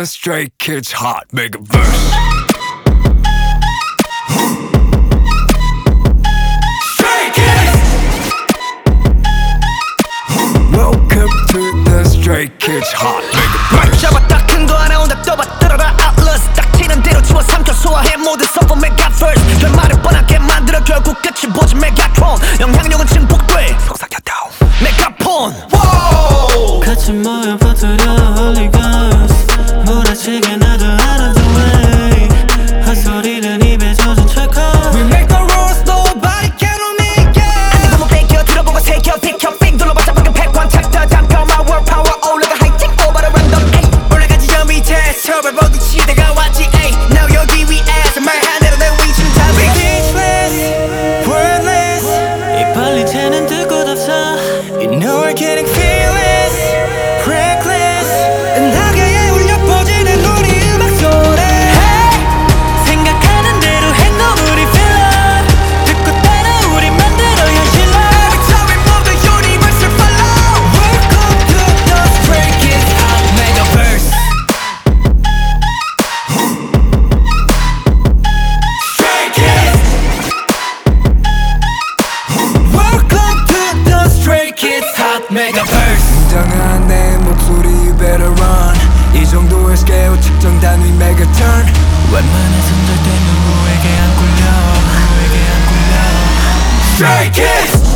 Stray Kids Hot Megaverse. Stray Kids! Welcome to the Stray Kids Hot Megaverse. 잡았다 큰 거 하나 온다 떠봐 들어라 Atlas 딱 치는 대로 치워 삼켜 소화해 모든 서버 Megaverse. 결말을 뻔하게 만들어 결국 끝이 보지 Megatron. 영향력은 증폭돼 속삭였다 메가폰. 같이 모여 퍼뜨려 Holy Ghost. 몰아치게 나도 out of the way. 헛소리는 입에 젖은 철컥. We make the rules nobody can make it. 안 되고 못 뺏겨 들어보고 새겨 비켜 빙 둘러봤자 방금 패권 챕터 잠겨 my world power 올라가 하이팅 over the random ay. 올라가지 저 밑에 서버 모두 시대가 왔지 ay. Now 여기 위에서 말한 대로 내 위치는 다 speechless wordless. 이 빨리 채는 들 곳 없어. You know we're getting fearless reckless. 나게 울려 퍼지는 우리 음악 소리. 생각하는 대로 행동 우리 filler. 듣고 따라 우리 만들어 현실로. Every time we move the universe will follow. Welcome to the Stray Kids Hot Megaverse. Stray Kids. Welcome to the Stray Kids Hot Megaverse. 당한 내 목소리 you better run. 이 정도의 스케일 측정 단위 메가턴. 웬만해선 절대 누구에게 안 굴려. 누구에게 안 굴려. Stray Kids!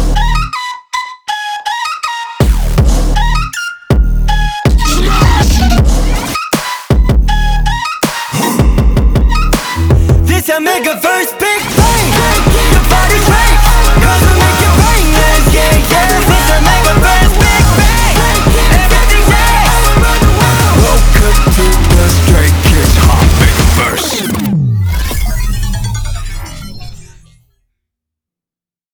This a Megaverse big